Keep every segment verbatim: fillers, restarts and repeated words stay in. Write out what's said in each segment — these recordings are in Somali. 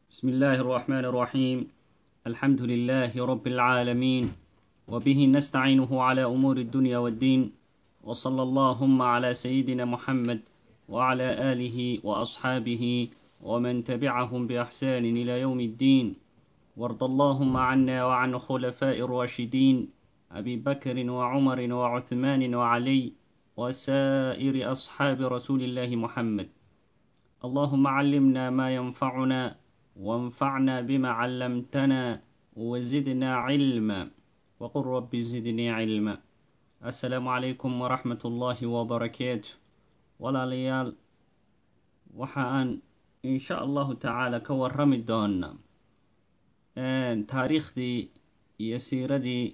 بسم الله الرحمن الرحيم. الحمد لله رب العالمين، وبه نستعينه على أمور الدنيا والدين، وصلى اللهم على سيدنا محمد وعلى آله وأصحابه ومن تبعهم بإحسان إلى يوم الدين. وارض اللهم عنا وعن خلفاء الراشدين أبي بكر وعمر وعثمان وعلي وسائر أصحاب رسول الله محمد. اللهم علمنا ما ينفعنا وانفعنا بما علمتنا وزدنا علما وقل رب زدني علما. السلام عليكم ورحمة الله وبركاته. ولا ليال وحان إن شاء الله تعالى كورمي دونا تاريخ دي يسير دي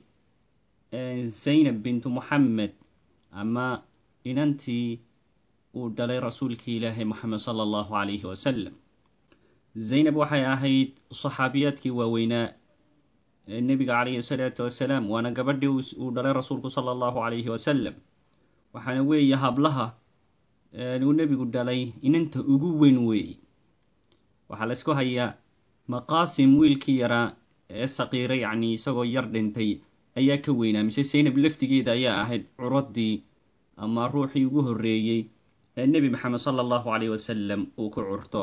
زينب بنت محمد، أما إن أنتي ودلي رسولك إلهي محمد صلى الله عليه وسلم. زينب waxay ahayd saxaabiyadkii waaweynaa ee nabiga calayhi salaatu wasalaam, waana gabadhii uu dhalay rasuulku sala allahu calayhi wasalam. waxaana weeye hablaha uu nebigu dhalay inanta ugu weyn weeye. waxaa la isku hayaa maqaasim wiilkii yaraa ee saqiiray, yacni isagoo yar dhintay ayaa ka weynaa, mise zaynab laftigeeda ayaa ahayd curadii ama ruuxii ugu horreeyey ee nebi maxamed sala allahu calayhi wasalam uu ku curto.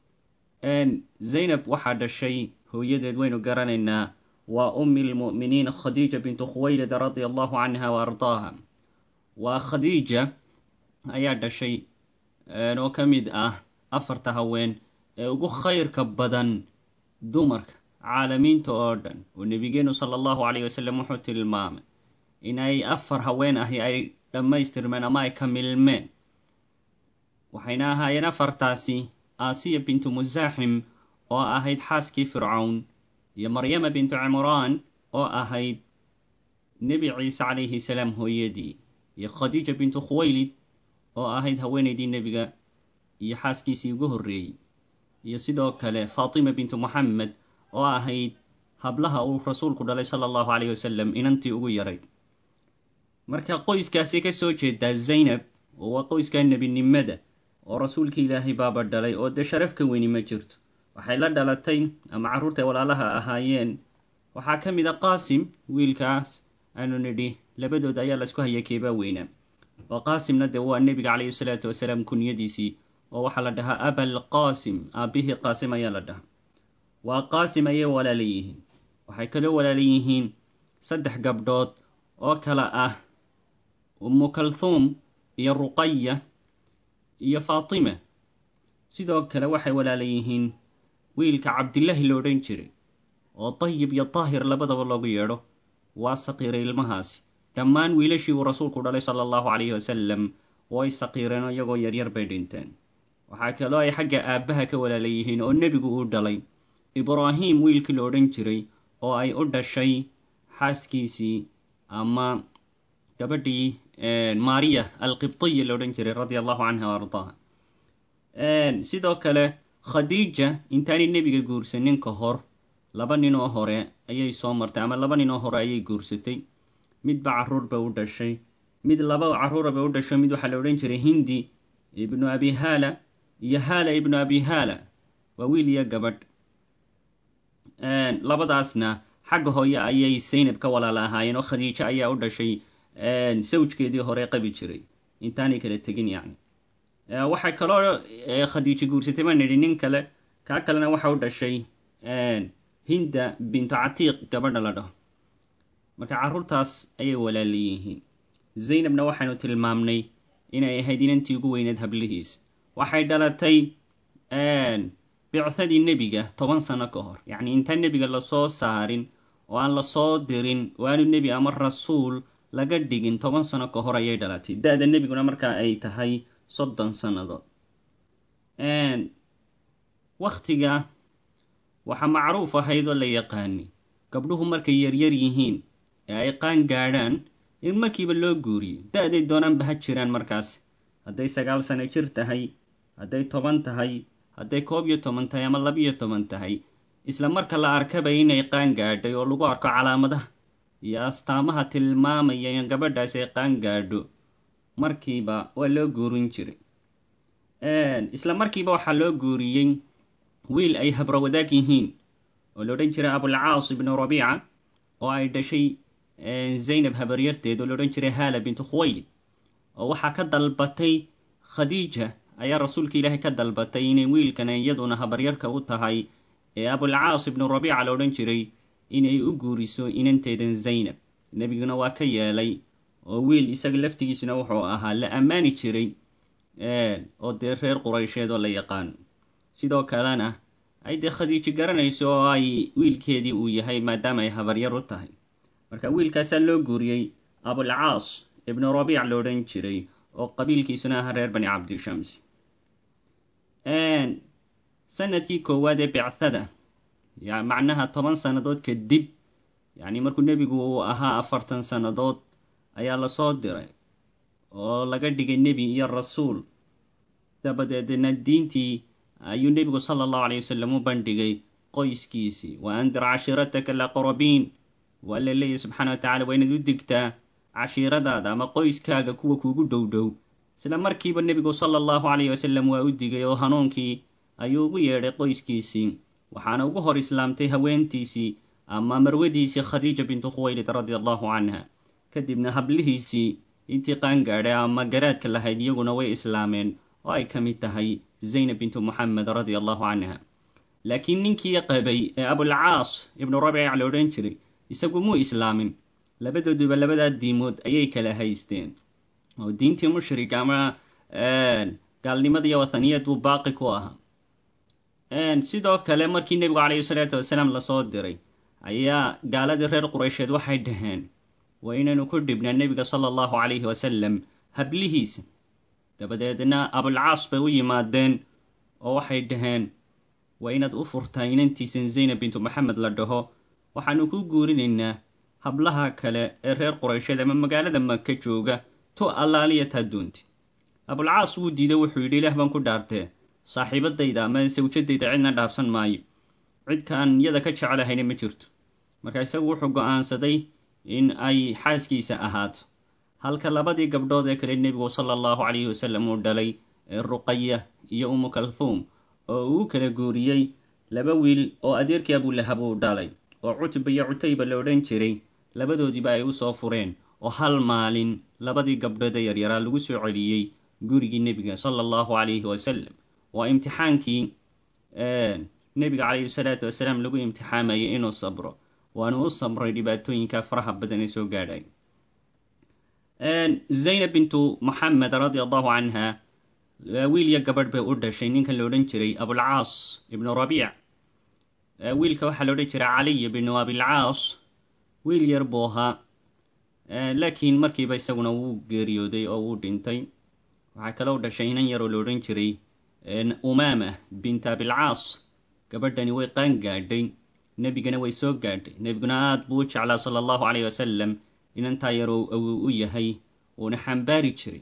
zaynab waxaa dhashay hooyadeed waynu garanaynaa, waa ummi lmu'miniin khadiija bintu khuwaylid radia allahu canha wa ardaaha. waa khadiija ayaa dhashay oo ka mid ah afarta haween ee ugu khayrka badan dumarka caalamiinta oo dhan, oo nebigeenu sala allahu calayhi wasalam wuxuu tilmaamay inay afar haween ahi ay dhammaystirmeen ama ay ka milmeen. waxayna ahaayeen afartaasi aasiya bintu musaaxim oo ahayd xaaskii fircawn, iyo maryama bintu cimraan oo ahayd nebi ciise calayhi salaam hooyadii, iyo khadiija bintu khuwaylid oo ahayd haweenaydii nebiga iyo xaaskiisii ugu horreeyey, iyo sidoo kale faatima bintu moxamed oo ahayd hablaha uu rasuulku dhalay sala allahu calayhi wasalam inantii ugu yarayd. marka qoyskaasi ka soo jeedaa zaynab, oo waa qoyska nebinimada, oo rasuulkii ilaahay baaba dhalay, oo dee sharaf ka weyni ma jirto. waxay la dhalatay ama carruurtay walaalaha ahaayeen waxaa ka mid a qaasim, wiilkaas aanu nidhi labadood ayaa laisku haya keebaa weynaa. oo qaasimna dee waa nebiga calayhi salaatu wasalaam kunyadiisii, oo waxaa la dhahaa abalqaasim, aabbihii qaasim ayaa la dhahaa. waa qaasim ayay walaala yihiin. waxay kaloo walaala yihiin saddex gabdhood oo kale ah ummu kalhuum iyo ruqaya iyo faatima. sidoo kale waxay walaala yihiin wiilka cabdillaahi lo odhan jiray, oo dayib iyo daahir labadaba loogu yeedho. waa saqiiray ilmahaasi. dhammaan wiilashii uu rasuulku dhalay sala allahu calayhi wasalam way saqiireen oo iyagoo yaryar bay dhinteen. waxaa kaloo ay xagga aabbaha ka walaala yihiin oo nebigu uu dhalay ibraahim wiilkii lo odhan jiray, oo ay u dhashay xaaskiisii ama gabadhii maariya alqibtiya la odhan jiray radia allahu canha wa ardaaha. sidoo kale khadiija intaanay nebiga guursanin ka hor laba nin oo hore ayay soo martay, ama laba nin oo hore ayay guursatay. midba carruur bay u dhashay, mid laba carruura bay u dhashay. mid waxaa la odhan jiray hindi ibnu abi haala, iyo haala ibnu abi haala, waa wiil iyo gabadh. labadaasna xagga hooye ayay zaynab ka walaala ahaayeen, oo khadiijo ayaa u dhashay sawjkeedii hore qabi jiray intaanay kala tegin. yacni waxay kaloo khadiijo guursatay baan nidhi nin kale, kaa kalena waxa u dhashay hinda bintu catiiq gabadha la dhaho. marka carruurtaas ayay walaala yihiin. zaynabna waxaynu tilmaamnay inay ahayd inantii ugu weyneed hablihiis. waxay dhalatay bicadii nebiga toban sano ka hor, yacni intaan nebiga lasoo saarin oo aan lasoo dirin, oo aanu nebi ama rasuul laga dhigin, toban sano ka hor ayay dhalatay. da-da nebiguna markaa ay tahay soddon sannadood. wakhtiga waxaa macruuf ahayd oo la yaqaani gabdhuhu markay yaryar yihiin ee ay qaan gaadhaan in markiiba loo guuriyo. da-day doonaanba ha jiraan markaas, hadday sagaal sano jir tahay, hadday toban tahay, hadday koob iyo toban tahay ama labiyo toban tahay. isla marka la arkaba inay qaan gaadhay oo lagu arko calaamadaha iyo astaamaha tilmaamaya in gabadhaas ay qaan gaadho, markiiba waa loo guurin jiray. isla markiiba waxaa loo guuriyey wiil ay habro wadaag yihiin oo la odhan jiray abulcaas ibnu rabiica oo ay dhashay zaynab habaryarteed oo la odhan jiray haala bintu khuwaylid oo waxaa ka dalbatay khadiija ayaa rasuulka ilaahay ka dalbatay inay wiilkan iyaduna habaryarka u tahay ee abulcaas ibnu rabiica la odhan jiray inay u guuriso inanteedan zaynab nebiguna waa ka yeelay oo wiil isaga laftigiisuna wuxuu ahaa la ammaani jiray oo dee reer quraysheed oo la yaqaano sidoo kalena ay dee khadiijo garanayso oo ay wiilkeedii uu yahay maadaama ay habaryar u tahay marka wiilkaasaa loo guuriyey abulcaas ibnu rabiic la odhan jiray oo qabiilkiisuna ahaa reer bani cabdishams sanadkii koowaad ee bicthada macnaha toban sannadood kadib yacni markuu nebigu uu ahaa afartan sannadood ayaa lasoo diray oo laga dhigay nebi iyo rasuul dabadeedna diintii ayuu nebigu sala allahu alayh wasalam u bandhigay qoyskiisii wa andir cashiirataka alaqrabiin waa la leeyahy subxaana wa tacala waa inaad u digtaa cashiiradaada ama qoyskaaga kuwa kuugu dhow dhow isla markiiba nebigu sala allahu calayh wasalam waa u digay oo hanuunkii ayuu ugu yeedhay qoyskiisii waxaana ugu hor islaamtay haweentiisii ama marwadiisii khadiija bintu khuwaylid radia allahu canha kadibna hablihiisii intii qaangaadhay ama garaadka lahayd iyaguna way islaameen oo ay ka mid tahay zaynab bintu moxamed radia allahu canha laakiin ninkii qabay ee abulcaas ibnu rabiic la odhan jiray isagu muu islaamin labadooduba labadaa diimood ayay kala haysteen oo diintii mushrik ama gaalnimada iyo wathaniyad buu baaqi ku ahaa sidoo kale markii nebigu calayhi salaatu wasalaam lasoo diray ayaa gaaladii reer quraysheed waxay dhaheen waa inaynu ku dhibnaa nebiga sala allahu calayhi wasalam hablihiisa dabadeedna abulcaas bay u yimaadeen oo waxay dhaheen waa inaad u furtaa inantiisan zaynab bintu moxamed la dhaho waxaanu ku guurinaynaa hablaha kale ee reer quraysheed ama magaalada maka jooga tu allaaliya taa doontid abulcaas wuu diiday wuxuu yidhi ilaah baan ku dhaartee saaxiibadayda ama sawjadayda cidna dhaafsan maayo cidkaan iyada ka jecelahayna ma jirto marka isagu wuxuu go'aansaday in ay xaaskiisa ahaato halka labadii gabdhood ee kale nebigu sala allahu calayhi wasalam uu dhalay ee ruqaya iyo umu kalhuum oo uu kala guuriyey laba wiil oo adeerkii abulahab uu dhalay oo cutba iyo cutayba la odhan jiray labadoodiiba ay u soo fureen oo hal maalin labadii gabdhood ee yaryaraa lagu soo celiyey gurigii nebiga sala allahu calayhi wasalam waa imtixaankii nebiga calayhi salaatu wasalaam lagu imtixaamayay inuu sabro waana u sabray dhibaatooyinka faraha badan ee soo gaadhay zaynab bintu moxamed radia allahu canha wiil iyo gabadh bay u dhashay ninkan la odhan jiray abulcaas ibnu rabiic wiilka waxaa la odhan jiray caliy binu abilcaas wiil yar buu ahaa laakiin markiiba isaguna wuu geeriyooday oo wuu dhintay waxaa kaloo dhashay inan yaroo la odhan jiray umaama bint abilcaas gabadhani way qaan gaadhay nebigana way soo gaadhay nebiguna aad buu u jeclaa sala allahu calayh wasalam inantaa yaroo awuu u yahay uuna xambaari jiray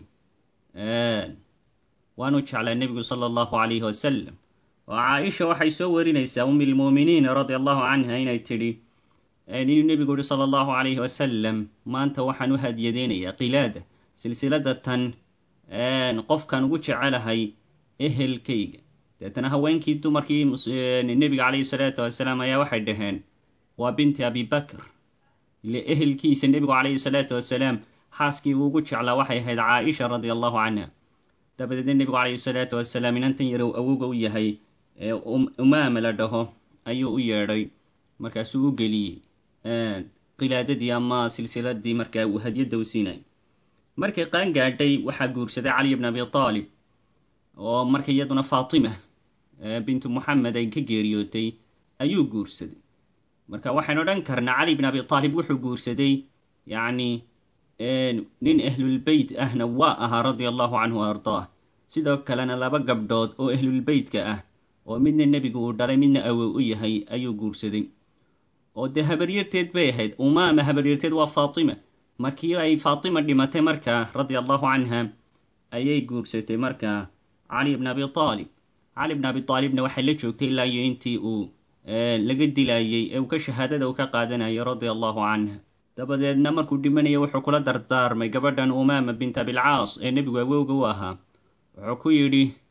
waanu jeclaa nebigu sala allahu calayhi wasalam oo caaisha waxay soo warinaysaa ummi lmu'miniin radia allahu canha inay tidhi inuu nebigu yihi sala allahu calayhi wasalam maanta waxaan u hadiyadeynayaa qilaada silsilada tan qofkaan ugu jecelahay ehelkayga deetana haweenkii dumarkii nebiga calayhi salaatu wasalaam ayaa waxay dhaheen waa binti abibakr ile ehelkiisa nebigu calayhi salaatu wasalaam xaaskii uu ugu jeclaa waxay ahayd caaisha radia allahu canha dabadeedna nebigu calayhi salaatu wasalaam inantan yarow awowga u yahay ee umaama la dhaho ayuu u yeedhay markaasuu u geliyey qilaadadii ama silsiladii markaa uu hadiyadda u siinay markay qaan gaadhay waxaa guursaday cali bn abi aalib oo marka iyaduna faatima bintu moxamed ay ka geeriyootay ayuu guursaday marka waxaynu odhan karnaa cali bn abi aalib wuxuu guursaday yacni nin ahlulbeyt ahna waa ahaa radia allahu canhu a ardaah sidoo kalena laba gabdhood oo ahlulbeytka ah oo midna nebigu uu dhalay midna awow u yahay ayuu guursaday oo dee habaryarteed bay ahayd umaama habaryarteed waa faatima markii ay faatima dhimatay markaa radia allahu canha ayay guursatay markaa cali bn abi aalib cali bn abi aalibna waxay la joogtay ilaa iyo intii uu laga dilayey ee uu ka shahaadada uu ka qaadanayay radia allahu canha dabadeedna markuu dhimanaya wuxuu kula dardaarmay gabadhan umaama bint abilcaas ee nebigu awowga u ahaa wuxuu ku yidhi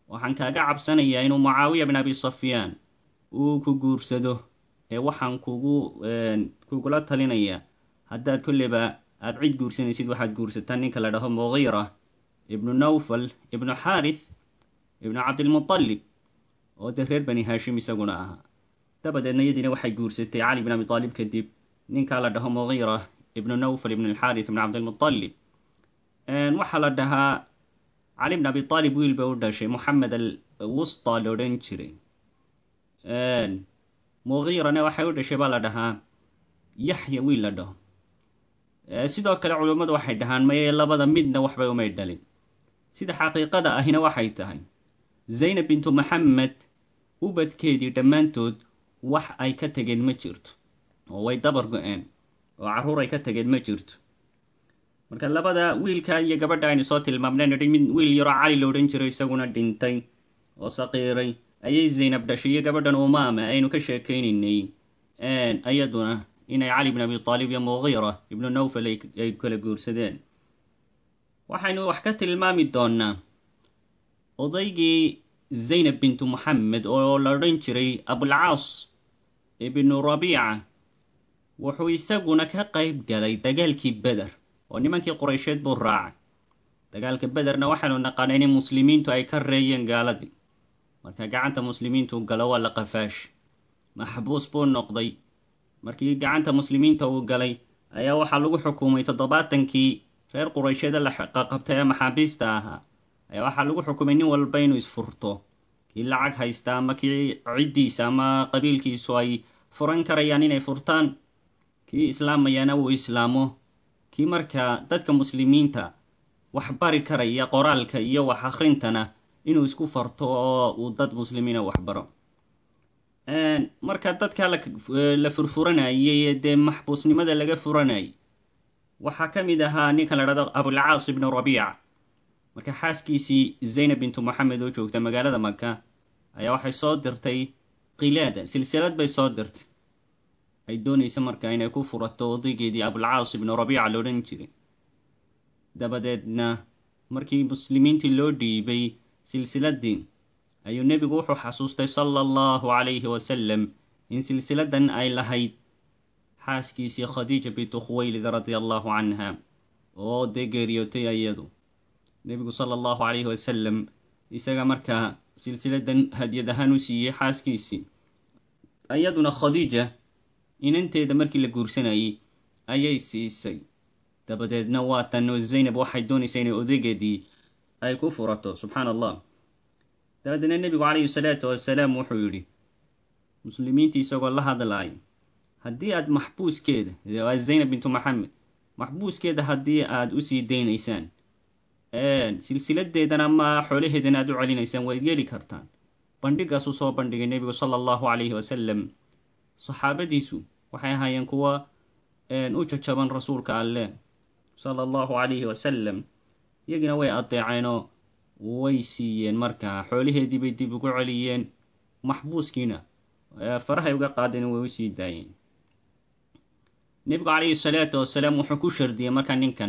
waxaan kaaga cabsanayaa inuu mucaawiya bin abi sufyaan uu ku guursado ee waxaan kugu kugula talinayaa haddaad kolleyba aad cid guursanaysid waxaad guursataa ninka la dhaho mughira ibnu nawfal ibnu xaarith ibnu cabdilmutalib oo dee reer bani haashim isaguna ahaa dabadeedna iyadiina waxay guursatay cali bin abi taalib kadib ninkaa la dhaho mughira ibnu nawfal ibnu alxaarith ibnu cabdilmutalib waxaa la dhahaa cali bin abi taalib wiil bay u dhashay moxamed alwusta la odhan jiray mughirana waxay u dhashay baa la dhahaa yaxya wiil la dhaho sidoo kale culummadu waxay dhahaan maye labada midna waxbay umay dhalin sida xaqiiqada ahina waxay tahay zaynab bintu maxamed ubadkeedii dhammaantood wax ay ka tageen ma jirto oo way dabar go-een oo carruur ay ka tageen ma jirto marka labada wiilka iyo gabadha aynu soo tilmaamnay nidhi mid wiil yaroo cali la odhan jiray isaguna dhintay oo saqiiray ayay zaynab dhashay iyo gabadhan umaama aynu ka sheekaynaynay iyaduna inay cali bin abi taalib iyo mughira ibnu nawfal ay kala guursadeen waxaynu wax ka tilmaami doonaa odaygii zaynab bintu moxamed oo la odhan jiray abulcaas ibnu rabiica wuxuu isaguna ka qayb galay dagaalkii beder oo nimankii quraysheed buu raacay dagaalka bederna waxaynu naqaanay in muslimiintu ay ka reeyeen gaaladii marka gacanta muslimiintu galo waa la qafaash maxbuus buu noqday markii gacanta muslimiinta uu galay ayaa waxaa lagu xukumay toddobaatankii reer quraysheeda la qabtay ee maxaabiista ahaa ayaa waxaa lagu xukumay nin walba inuu isfurto kii lacag haysta ama kii ciddiisa ama qabiilkiisu ay furan karayaan inay furtaan kii islaamayaana uu islaamo kii markaa dadka muslimiinta wax bari karaya qoraalka iyo wax akhrintana inuu isku farto oo uu dad muslimiina wax baro marka dadka la furfuranayay dee maxbuusnimada laga furanayay waxaa ka mid ahaa ninkan la dhahdo abulcaas ibnu rabiica marka xaaskiisii zaynab bintu moxamed oo joogta magaalada maka ayaa waxay soo dirtay qilaada silsilad bay soo dirtay ay doonaysa marka inay ku furato odaygeedii abulcaas ibnu rabiica la odhan jiray dabadeedna markii muslimiintii loo dhiibay silsiladii ayuu nebigu wuxuu xasuustay sala allahu calayhi wasalam in silsiladan ay lahayd xaaskiisii khadiija bintu khuwaylid radia allahu canha oo dee geeriyootay iyadu nebigu sala allahu calayhi wasalam isaga markaa silsiladan hadiyad ahaan u siiyey xaaskiisii iyaduna khadiija inanteeda markii la guursanayay ayay siisay dabadeedna waatan oo zaynab waxay doonaysaa inay odaygeedii ay ku furato subxaana allah dabadeedna nebigu calayhi salaatu wasalaam wuxuu yidhi muslimiintii isagoo la hadlaay haddii aad maxbuuskeeda waa zaynab bintu maxamed maxbuuskeeda haddii aad usii daynaysaan silsiladeedana ama xoolaheedana aad u celinaysaan waad yeeli kartaan bandhigaasuu soo bandhigay nebigu sala allahu calayhi wasalam saxaabadiisu waxay ahaayeen kuwa u jajaban rasuulka alleh sala allahu calayhi wasalam iyagina way adeeceenoo way siiyeen markaa xoolaheedii bay dib ugu celiyeen maxbuuskiina farahay uga qaadeen way u sii daayeen nebigu calayhi salaatu wasalaam wuxuu ku shardiyey markaa ninkan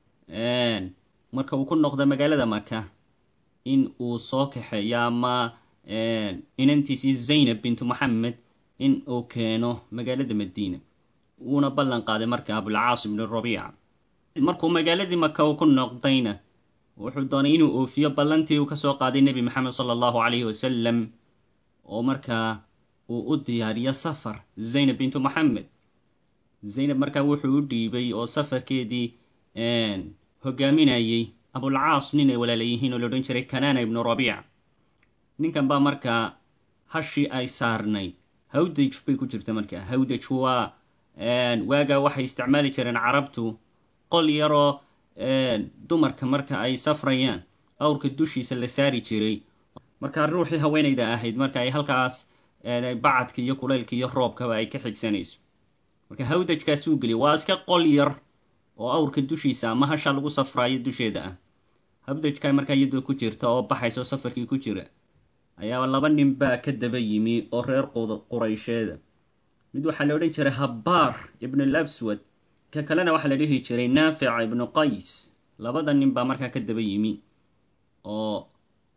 marka uu ku noqdo magaalada maka in uu soo kaxeeyo ama inantiisii zaynab bintu moxamed in uu keeno magaalada madiina wuuna ballan qaaday marka abulcaas ibnu rabiica markuu magaaladii maka uu ku noqdayna wuxuu doonay inuu oofiyo ballantii uu kasoo qaaday nebi maxamed sala allahu calayhi wasalam oo markaa uu u diyaariyo safar zaynab bintu moxamed zaynab markaa wuxuu u dhiibay oo safarkeedii hogaaminayay abulcaas nin ay walaalayihiin oo la odhan jiray kanaana ibnu rabiica ninkan baa markaa hashii ay saarnay hawdaj bay ku jirta markaa hawdaj waa waagaa waxay isticmaali jireen carabtu qol yaroo dumarka marka ay safrayaan awrka dushiisa la saari jiray markaa ruuxii haweenayda ahayd marka ay halkaas bacadka iyo kulaylka iyo roobkaba ay ka xigsanayso marka hawdajkaasuu geliya waa iska qol yar oo awrka dushiisa ama hasha lagu safraayo dusheeda ah hawdajka markaa iyadoo ku jirta oo baxaysa oo safarkii ku jira ayaa laba nin baa ka daba yimi oo reer quraysheeda mid waxaa la odhan jiray habbaar ibn al-aswad ka kalena waxaa la dhihi jiray naafic ibnu qays labada nin baa markaa ka daba yimi oo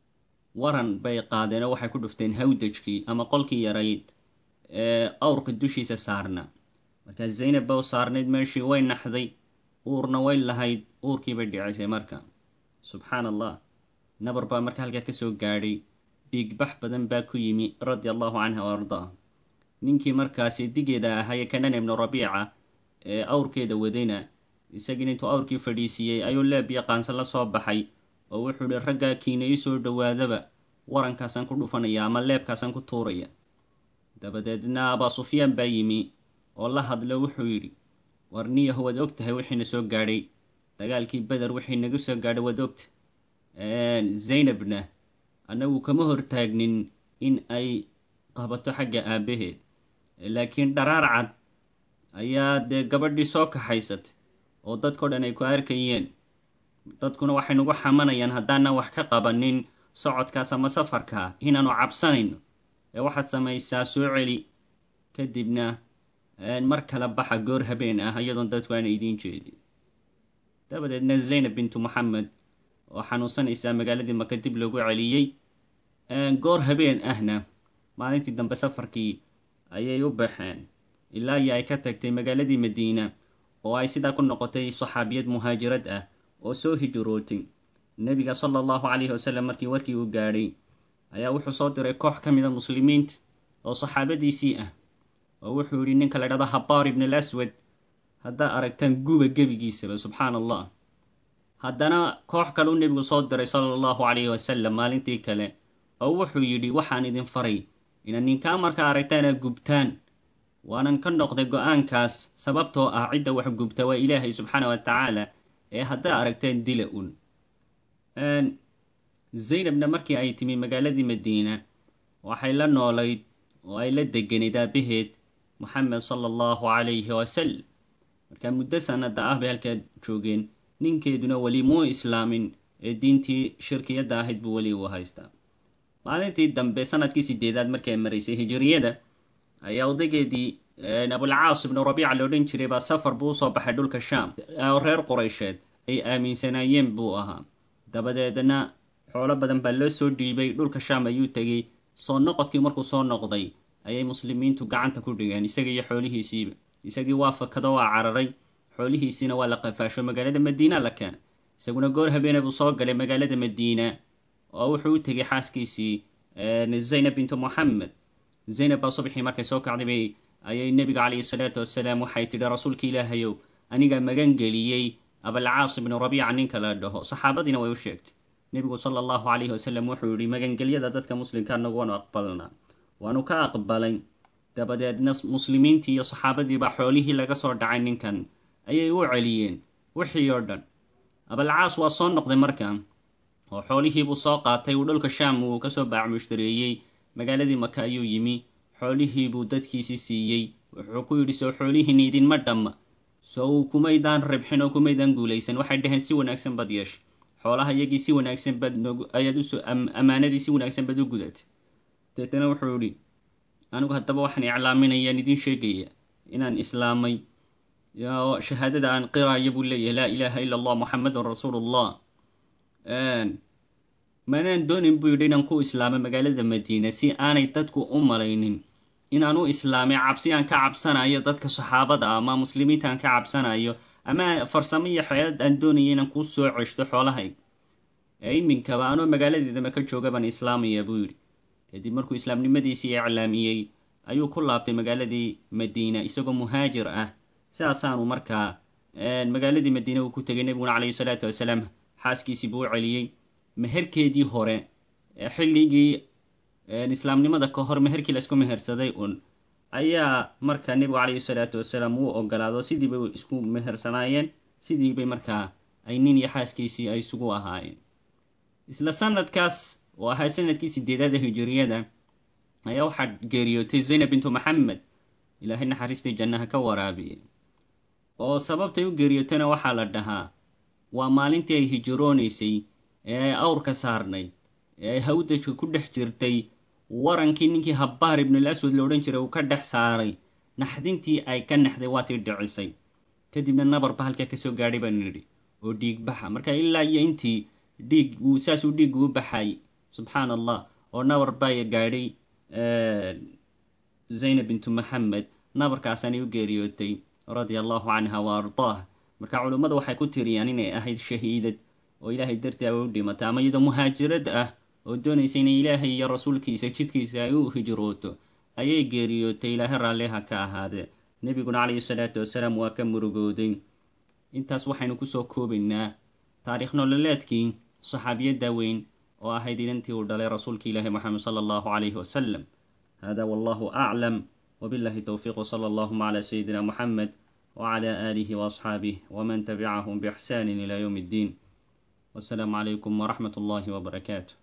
waran bay qaadeen oo waxay ku dhufteen hawdajkii ama qolkii yarayd ee awrka dushiisa saarna. markaa zaynab ba u saarnayd meeshii, way naxday, uurna way lahayd, uurkii bay dhicisay marka. subxaan allah, nabar baa marka halkaa ka soo gaadhay, dhiigbax badan baa ku yimi radia allahu canha wa ardaa. ninkii markaasi digeeda ahaye kanan ibnu rabiica ee awrkeeda wadayna, isagiina intuu awrkii fadhiisiiyey ayuu leeb iyo qaansa la soo baxay oo wuxuu ihi raggaa kiina ii soo dhowaadaba, warankaasaan ku dhufanaya ama leebkaasaan ku tuuraya. dabadeedna abaa sufyaan baa yimi oo la hadlo, wuxuu yidhi war niyahu waad og tahay wixiina soo gaadhay, dagaalkii beder wixii nagu soo gaadhay waad ogta. zaynabna annagu kama hortaagnin in ay qabato xagga aabbaheed, laakiin dharaar cad ayaa dee gabadhii soo kaxaysatay oo dadkao dhan ay ku arkayeen. dadkuna waxay nagu xamanayaan haddaanan wax ka qabanin socodkaas ama safarkaa inaanu cabsanayno, ee waxaad samaysaa soo celi, kadibna mar kale baxa goor habeen ah iyadoon dadku aana idiin jeedin. dabadeedna zaynab bintu moxamed oo xanuunsanaysaa magaaladii maka dib loogu celiyey. goor habeen ahna maalintii dambe safarkii ayay u baxeen ilaa iyo ay ka tagtay magaaladii madiina, oo ay sidaa ku noqotay saxaabiyad muhaajirad ah oo soo hijrootay. nebiga sala allahu calayhi wasalam markii warkii uu gaadhay ayaa wuxuu soo diray koox ka mida muslimiinta oo saxaabadiisii ah, oo wuxuu yidhi ninka la dhahdo habaar ibn al aswad haddaa aragtaan guba gebigiisaba. subxaan allah. haddana koox kale u nebigu soo diray sala allahu calayhi wasalam maalintii kale, oo wuxuu yidhi waxaan idin faray inaad ninkaa markaa aragtaan aad gubtaan. waanan ka noqday go-aankaas sababtoo ah cidda wax gubta waa ilaahay subxaana wa tacaala, ee haddaa aragtaan dila un. zaynabna markii ay timi magaaladii madiina waxay la noolayd oo ay la deganayd aabaheed moxamed sala allahu calayhi wasalam. markaa muddo sanada ah bay halkaa joogeen. ninkeeduna weli muu islaamin ee diintii shirkiyadda ahayd buu weli u haystaa. maalintii dambe sanadkii sideedaad markii ay maraysay hijiriyada ayaa odaygeedii abulcaas ibnu rabiica la odhan jiray baa safar buu usoo baxay dhulka shaam oo reer quraysheed ay aaminsanaayeen buu ahaa. dabadeedna xoolo badan baa loo soo dhiibay, dhulka shaam ayuu tegey. soo noqodkii markuu soo noqday ayay muslimiintu gacanta ku dhigeen isaga iyo xoolihiisiiba. isagii waa fakado, waa cararay, xoolihiisiina waa la qafaasho magaalada madiina la keenay. isaguna goor habeene buu soo galay magaalada madiina oo wuxuu u tegey xaaskiisii zaynab bintu moxamed. zaynab baa subaxii markay soo kacday bay ayay nebiga calayhi salaatu wasalaam waxay tidhi rasuulka ilaahayow anigaa magan geliyey abalcaas ibnu rabiica ninka la dhaho. saxaabadiina way u sheegtay. nebigu sala allahu calayhi wasalam wuxuu yidhi magangelyada dadka muslimka anagu waanu aqbalnaa, waanu ka aqbalay. dabadeedna muslimiintii iyo saxaabadiibaa xoolihii laga soo dhacay ninkan ayay u celiyeen wixii oo dhan. abalcaas waa soo noqday markaa oo xoolihiibuu soo qaatay. uu dhulka shaam uu kasoo baacmushtareeyey, magaaladii maka ayuu yimi, xoolihiibuu dadkiisii siiyey. wuxuu ku yidhi soo xoolihiina idinma dhamma, soo kumaydaan rabxin oo kumaydaan guulaysan. waxay dhaheen si wanaagsan baad yeeshay, xoolaha iyagii si wanaagsan baad ayaad usoo ammaanadii si wanaagsan baad u gudatay. deetana wuxuu yidhi anigu haddaba waxaan iclaaminayaan idiin sheegaya inaan islaamay oo shahaadada aan qiraayo buu leeyahay, laa ilaaha ila allah muxamadun rasuulullah. manaan doonin buu yidhi inaan ku islaamay magaalada madiina si aanay dadku u malaynin inaan u islaamay cabsi aan ka cabsanayo dadka saxaabada ah ama muslimiinta aan ka cabsanayo, ama farsamo iyo xeelad aan doonaya inaan kuu soo ceshto xoolahayga. ee iminkaba anoo magaaladeeda maka jooga baan islaamaya buu yidhi. kadib markuu islaamnimadiisii iclaamiyey ayuu ku laabtay magaaladii madiina isagoo muhaajir ah. sidaasaanu markaa magaaladii madiina uu ku tegay. nebiguna calayhi salaatu wasalaam xaaskiisii buu u celiyey. meherkeedii hore ee xilligii islaamnimada ka hor meherkii laisku mehersaday un ayaa markaa nebigu calayhi salaatu wasalaam uu ogolaado. sidii bay isku mehersanaayeen, sidii bay markaa ay nin iyo xaaskiisii ay isugu ahaayeen. isla sanadkaas oo ahaa sanadkii sideedaada hijiriyada ayaa waxaa geeriyootay zaynab bintu moxamed, ilaahay naxariistii jannaha ka waraabiyey. oo sababtay u geeriyootayna waxaa la dhahaa waa maalintii ay hijroonaysay ee ay awrka saarnayd ee ay hawdajka ku dhex jirtay. warankii ninkii habaar ibnul aswad la odhan jiray uu ka dhex saaray, naxdintii ay ka naxday waa tii dhicisay. kadibna nabarba halkaa kasoo gaadhay baan nidhi oo dhiig baxa. marka ilaa iyo intii dhiig uu saasuu dhiiggu u baxay subxaan allah oo nabar baa gaadhay zaynab bintu maxamed nabarkaasanay u geeriyootay radia allahu canha wa ardaaha marka culummadu waxay ku tiriyaan inay ahayd shahiidad oo ilaahay dartii ay u dhimatay ama iyadoo muhaajirad ah oo doonaysa inay ilaahay iyo rasuulkiisa jidkiisa ay u hijrooto ayay geeriyootay ilaahay raalliha ka ahaadee nebiguna calayhi salaatu wasalaam waa ka murugooday. intaas waxaynu kusoo koobaynaa taariikh nololeedkii saxaabiyadda weyn oo ahayd inantii uu dhalay rasuulka ilaahi moxamed sala allahu calayhi wasalam. hada wallahu aclam wabillahi towfiiq wsala allahuma cala sayidina moxamed wcala aalihi waasxaabih waman tabicahum biixsaani ila yowm اddiin. wassalaamu calaykum waraxmat ullahi wbarakaatu.